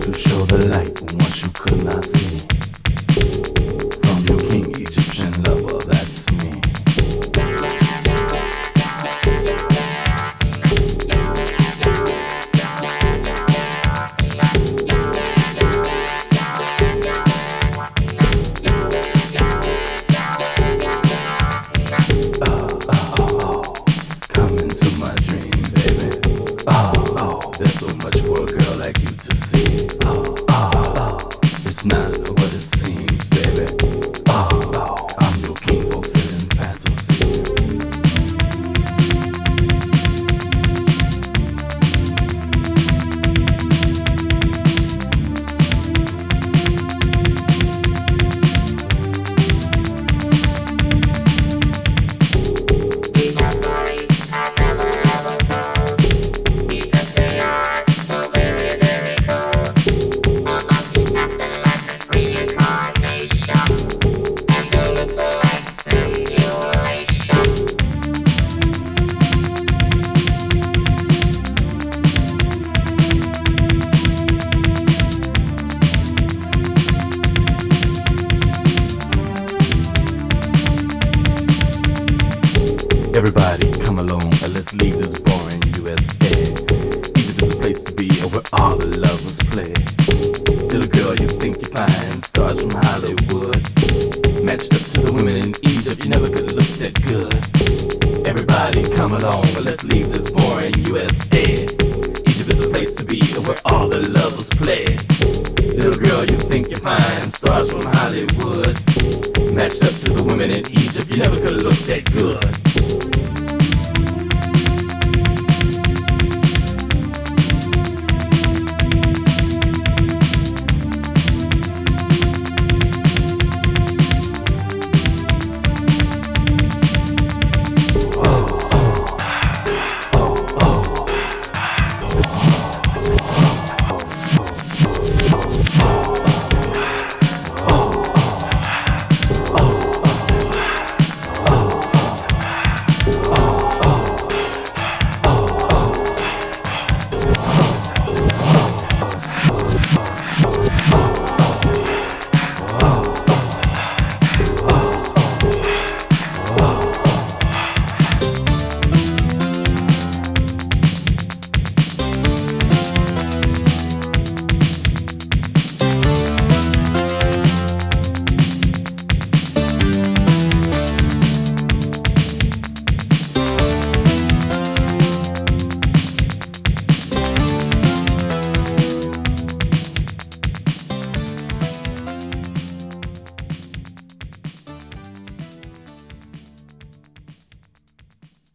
to show the light once you could not see. From your king Egyptian lover, that's me. Come into my dream, baby. There's so much for a girl like you to see. It's not what it seems, baby. I'm your king fulfilling fantasy. Everybody come along and let's leave this boring USA. Egypt is a place to be where all the lovers play. Little girl, you think you're fine, stars from Hollywood. Matched up to the women in Egypt, you never could look that good. Everybody come along and let's leave this boring USA. Egypt is a place to be where all the lovers play. Little girl, you think you're fine, stars from Hollywood. Matched up to the women in Egypt, you never could look that good.